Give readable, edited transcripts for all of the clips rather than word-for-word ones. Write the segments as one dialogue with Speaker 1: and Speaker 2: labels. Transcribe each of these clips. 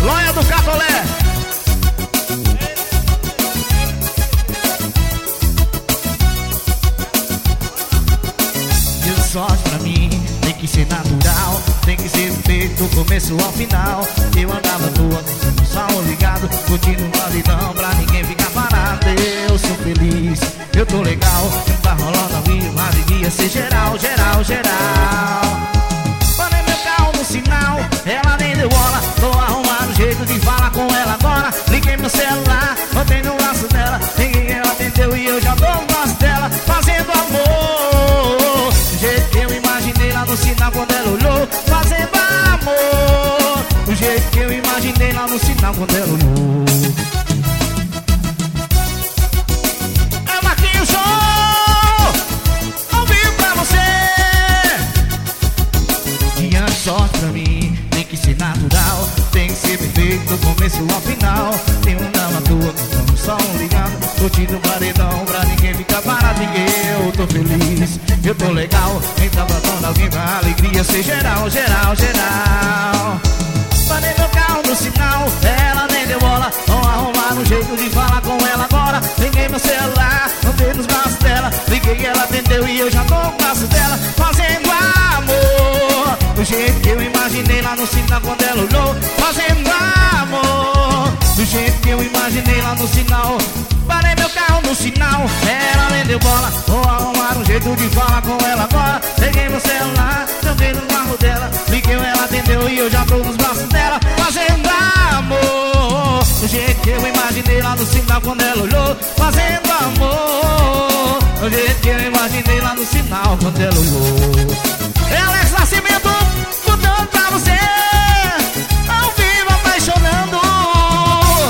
Speaker 1: Loia do Catolé. Deu sorte pra mim, tem que ser natural, tem que ser feito do começo ao final. Eu andava à toa, com o sol ligado, curtindo uma vidão pra ninguém ficar parado. Eu sou feliz, eu tô legal, não tá rolando ao vivo, a alegria ser geral, geral, geral. Parei meu carro no sinal, ela nem deu bola, tô arrumando jeito de falar com ela agora. Liguei meu celular, botei no laço dela, ninguém ela atendeu e eu já tô no laço dela, fazendo amor. Do jeito que eu imaginei lá no sinal quando ela olhou, fazendo amor. Do jeito que eu imaginei lá no sinal quando ela olhou. É Marquinhos Show, ao vivo pra você. Tinha sorte pra mim, tem que ser natural, tem que ser perfeito do começo ao final. Tem um não à toa, com o som ligado, curtindo o paredão pra ninguém ficar parado. Eu tô feliz, eu tô legal, então botando alguém pra alegria ser geral, geral, geral. Parei meu carro no sinal, ela nem deu bola, vou arrumar um jeito de falar com ela agora. Liguei meu celular, botei nos braços dela, liguei, ela atendeu e eu já tô no braço dela, fazendo amor. Do jeito que eu imaginei lá no sinal quando ela olhou, fazendo amor. Do jeito que eu imaginei lá no sinal. Parei meu carro no sinal, ela nem deu bola, vou arrumar um jeito de falar com ela agora. Peguei meu celular, joguei no carro dela, liguei, ela atendeu e eu já tô nos braços dela, fazendo amor. Do jeito que eu imaginei lá no sinal quando ela olhou, fazendo amor. Do jeito que eu imaginei lá no sinal quando ela olhou. É Alex Nascimento, mudando pra você, ao vivo apaixonando.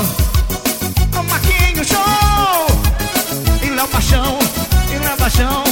Speaker 1: O Marquinhos Show, ele é o paixão, ele é o paixão.